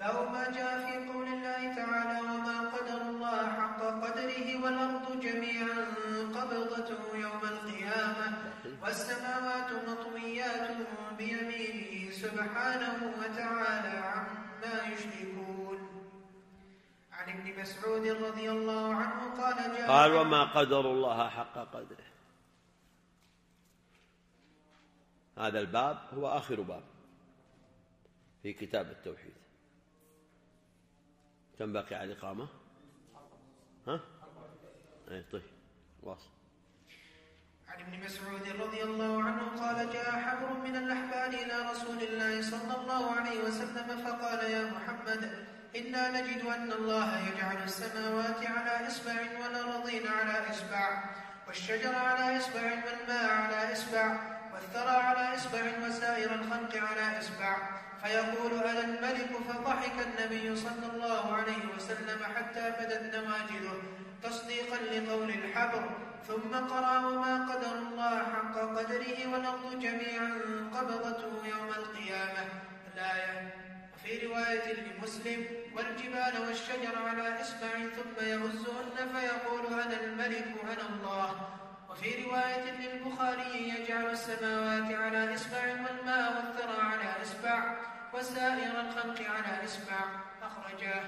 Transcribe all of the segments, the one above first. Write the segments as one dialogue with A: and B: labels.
A: باب ما جاء في قول الله تعالى وما قدر الله حق قدره والأرض جميعا قبضته يوم القيامة والسماوات مطويات بيمينه سبحانه وتعالى عما يشركون. عن ابن مسعود رضي الله عنه
B: قال وما قدر الله حق قدره. هذا الباب هو آخر باب في كتاب التوحيد. كم باقي على الإقامة؟ طيب واصل.
A: عن ابن مسعود رضي الله عنه قال جاء حبر من الأحبار إلى رسول الله صلى الله عليه وسلم فقال يا محمد إنا نجد أن الله يجعل السماوات على إصبع والأرضين على إصبع والشجر على إصبع والماء على إصبع والثرى على إصبع وسائر الخلق على إصبع فيقول أنا الملك. فضحك النبي صلى الله عليه وسلم حتى بدت نواجذه تصديقا لقول الحبر ثم قرأ وما قدر الله حق قدره والأرض جميعا قبضته يوم القيامة الآية. وفي رواية لمسلم والجبال والشجر على إصبع ثم يهزهن فيقول أنا الملك أنا الله. وفي رواية للبخاري يجعل السماوات على إصبع والماء والثرى على إصبع وسائر الخلق على إصبع أخرجاه.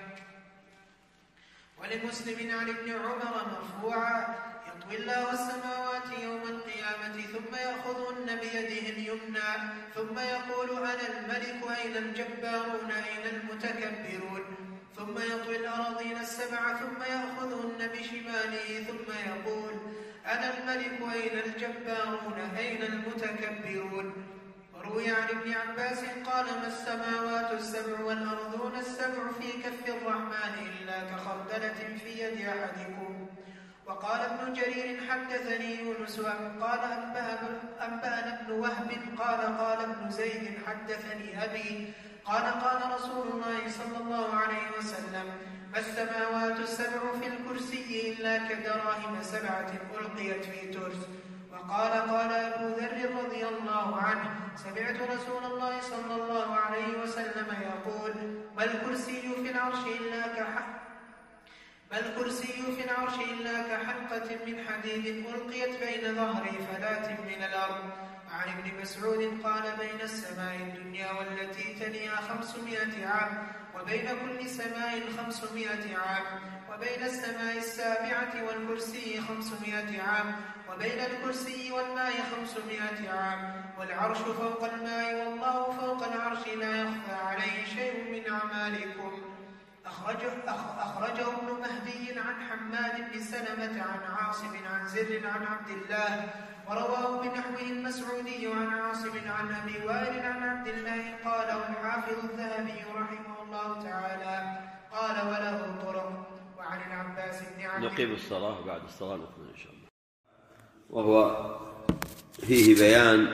A: ولمسلم عن ابن عمر مرفوعا يطوي الله السماوات يوم القيامة ثم يأخذهن بيده اليمنى ثم يقول أنا الملك أين الجبارون أين المتكبرون ثم يطوي الأراضين السبع ثم يأخذهن بشماله ثم يقول أنا الملك أين الجبارون أين المتكبرون. وروي عن ابن عباس قال ما السماوات السبع والأرضون السبع في كف الرحمن إلا كخردلة في يد أحدكم. وقال ابن جرير حدثني يونس قال أنبأنا ابن وهب قال ابن زيد حدثني أبي قال رسول الله صلى الله عليه وسلم ما السماوات السبع في الكرسي إلا كدراهم سبعة ألقيت في ترس. وقال أبو ذر رضي الله عنه سمعت رسول الله صلى الله عليه وسلم يقول ما الكرسي في العرش إلا كحلقة من حديد ألقيت بين ظهري فلات من الأرض. عن ابن مسعود قال بين السماء الدنيا والتي تليها 500 عام وبين كل سماء 500 عام وبين السماء السابعة والكرسي 500 عام وبين الكرسي والماء 500 عام والعرش فوق الماء والله فوق العرش لا يخفى عليه شيء من أعمالكم. أخرجه ابن مهدي عن حماد بن سلمة عن عاصم عن زر عن عبد الله ورواه بنحوه المسعودي عن عاصم عن أبي وائل عن عبد الله قال والحافظ الذهبي رحمه الله تعالى قال وله طرق. وعن العباس بن عمرو
B: نقيم الصلاة بعد الصلاة نكمل إن شاء الله. وهو فيه بيان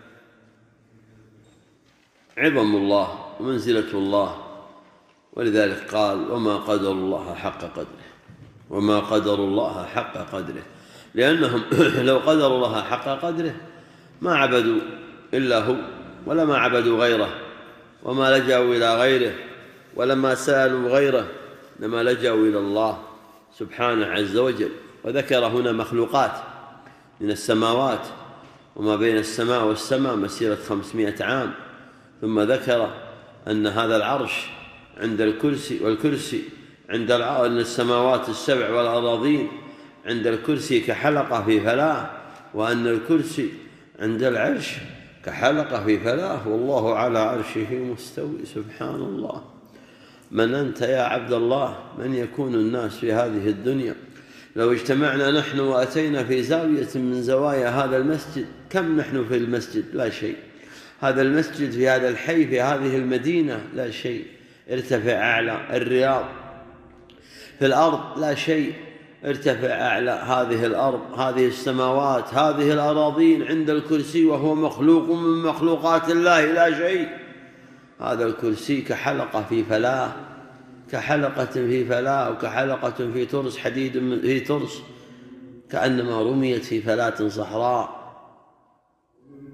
B: عظم الله ومنزلة الله ولذلك قال وما قدر الله حق قدره وما قدر الله حق قدره لأنهم لو قدروا الله حق قدره ما عبدوا إلا هو ولا ما عبدوا غيره وما لجأوا إلى غيره ولما سألوا غيره لما لجأوا إلى الله سبحانه عز وجل. وذكر هنا مخلوقات من السماوات وما بين السماء والسماء مسيرة 500 عام ثم ذكر أن هذا العرش عند الكرسي والكرسي عند السماوات السبع والأراضين عند الكرسي كحلقة في فلاة وأن الكرسي عند العرش كحلقة في فلاة والله على عرشه مستوي. سبحان الله. من أنت يا عبد الله؟ من يكون الناس في هذه الدنيا؟ لو اجتمعنا نحن وأتينا في زاوية من زوايا هذا المسجد كم نحن في المسجد؟ لا شيء. هذا المسجد في هذا الحي في هذه المدينة لا شيء. ارتفع أعلى الرياض في الأرض لا شيء. ارتفع أعلى هذه الأرض هذه السماوات هذه الأراضين عند الكرسي وهو مخلوق من مخلوقات الله لا شيء. هذا الكرسي كحلقة في فلاة كحلقة في فلاة وكحلقة في ترس حديد في ترس كأنما رميت في فلاة صحراء.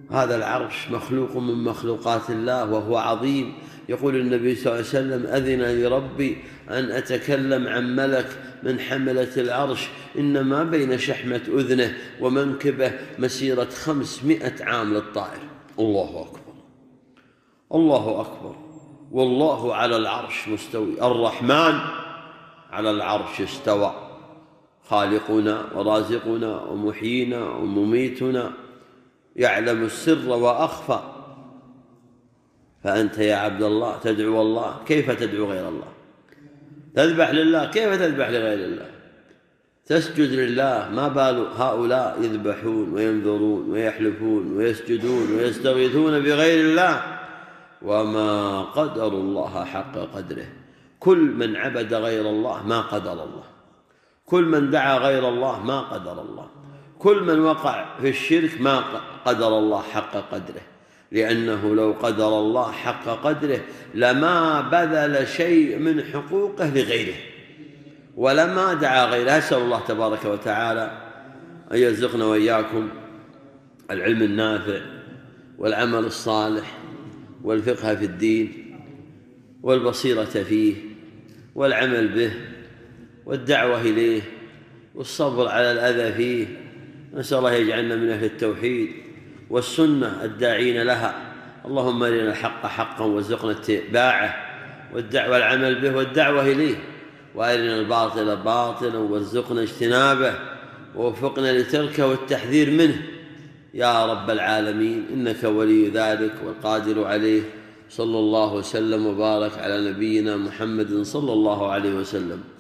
B: هذا العرش مخلوق من مخلوقات الله وهو عظيم. يقول النبي صلى الله عليه وسلم: أذن لربي أن أتكلم عن ملك من حملة العرش إن ما بين شحمة أذنه ومنكبه مسيرة 500 عام للطائر. الله أكبر، الله أكبر. والله على العرش مستوي، الرحمن على العرش استوى، خالقنا ورازقنا ومحيينا ومميتنا، يعلم السر وأخفى. فأنت يا عبد الله تدعو الله، كيف تدعو غير الله؟ تذبح لله، كيف تذبح لغير الله؟ تسجد لله، ما بال هؤلاء يذبحون وينذرون ويحلفون ويسجدون ويستغيثون بغير الله. وما قدر الله حق قدره. كل من عبد غير الله ما قدر الله، كل من دعا غير الله ما قدر الله، كل من وقع في الشرك ما قدر الله حق قدره، لأنه لو قدر الله حق قدره لما بذل شيء من حقوقه لغيره ولما دعا غيره. أسأل الله تبارك وتعالى أن يرزقنا وإياكم العلم النافع والعمل الصالح والفقه في الدين والبصيرة فيه والعمل به والدعوة إليه والصبر على الأذى فيه. نسأل الله يجعلنا من أهل التوحيد والسنة الداعين لها. اللهم أرنا الحق حقا وارزقنا اتباعه والعمل به والدعوة إليه، وأرنا الباطل باطلا وارزقنا اجتنابه، ووفقنا لتركه والتحذير منه يا رب العالمين، إنك ولي ذلك والقادر عليه. صلى الله وسلم وبارك على نبينا محمد صلى الله عليه وسلم.